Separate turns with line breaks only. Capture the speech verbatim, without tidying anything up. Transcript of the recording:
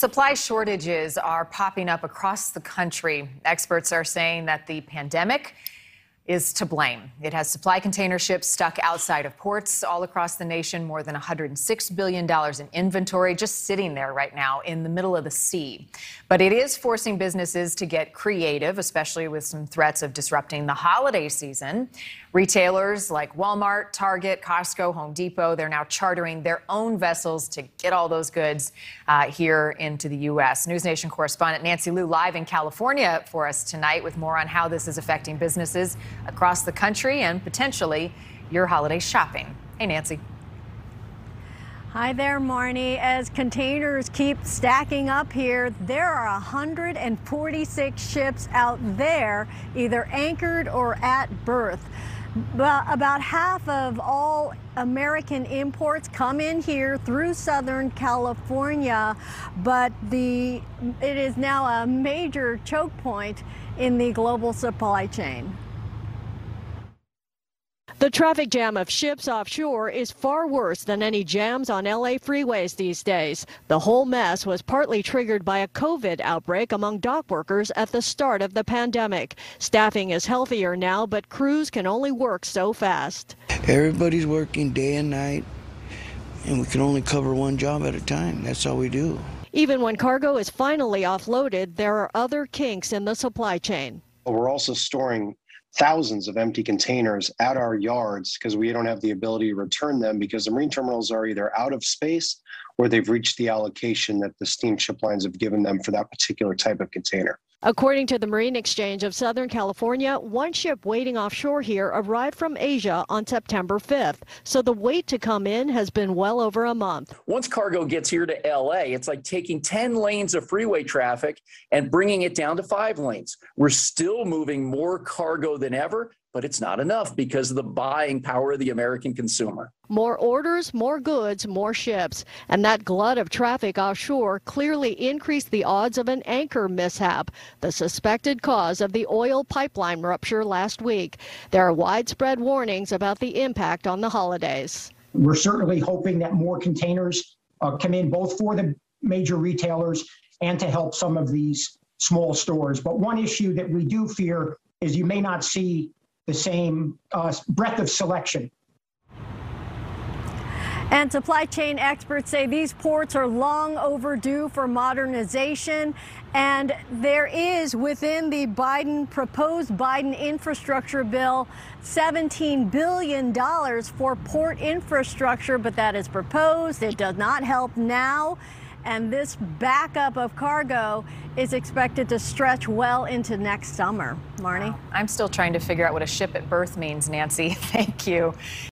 Supply shortages are popping up across the country. Experts are saying that the pandemic is to blame. It has supply container ships stuck outside of ports all across the nation, more than one hundred six billion dollars in inventory just sitting there right now in the middle of the sea. But it is forcing businesses to get creative, especially with some threats of disrupting the holiday season. Retailers like Walmart, Target, Costco, Home Depot, they're now chartering their own vessels to get all those goods uh, here into the U S News Nation correspondent Nancy Liu live in California for us tonight with more on how this is affecting businesses across the country and potentially your holiday shopping. Hey, Nancy.
Hi there, Marnie. As containers keep stacking up here, there are one hundred forty-six ships out there, either anchored or at berth. But about half of all American imports come in here through Southern California, but the it is now a major choke point in the global supply chain.
The traffic jam of ships offshore is far worse than any jams on L A freeways these days. The whole mess was partly triggered by a COVID outbreak among dock workers at the start of the pandemic. Staffing is healthier now, but crews can only work so fast.
Everybody's working day and night, and we can only cover one job at a time. That's all we do.
Even when cargo is finally offloaded, there are other kinks in the supply chain.
We're also storing thousands of empty containers at our yards because we don't have the ability to return them because the marine terminals are either out of space or they've reached the allocation that the steamship lines have given them for that particular type of container.
According to the Marine Exchange of Southern California, one ship waiting offshore here arrived from Asia on September fifth. So the wait to come in has been well over a month.
Once cargo gets here to L A, it's like taking ten lanes of freeway traffic and bringing it down to five lanes. We're still moving more cargo than ever, but it's not enough because of the buying power of the American consumer.
More orders, more goods, more ships. And that glut of traffic offshore clearly increased the odds of an anchor mishap, the suspected cause of the oil pipeline rupture last week. There are widespread warnings about the impact on the holidays.
We're certainly hoping that more containers uh, come in, both for the major retailers and to help some of these small stores. But one issue that we do fear is you may not see the same uh, breadth of selection.
And supply chain experts say these ports are long overdue for modernization. And there is, within the Biden proposed Biden infrastructure bill, seventeen billion dollars for port infrastructure. But that is proposed. It does not help now. And this backup of cargo is expected to stretch well into next summer. Marnie?
Wow. I'm still trying to figure out what a ship at berth means, Nancy. Thank you.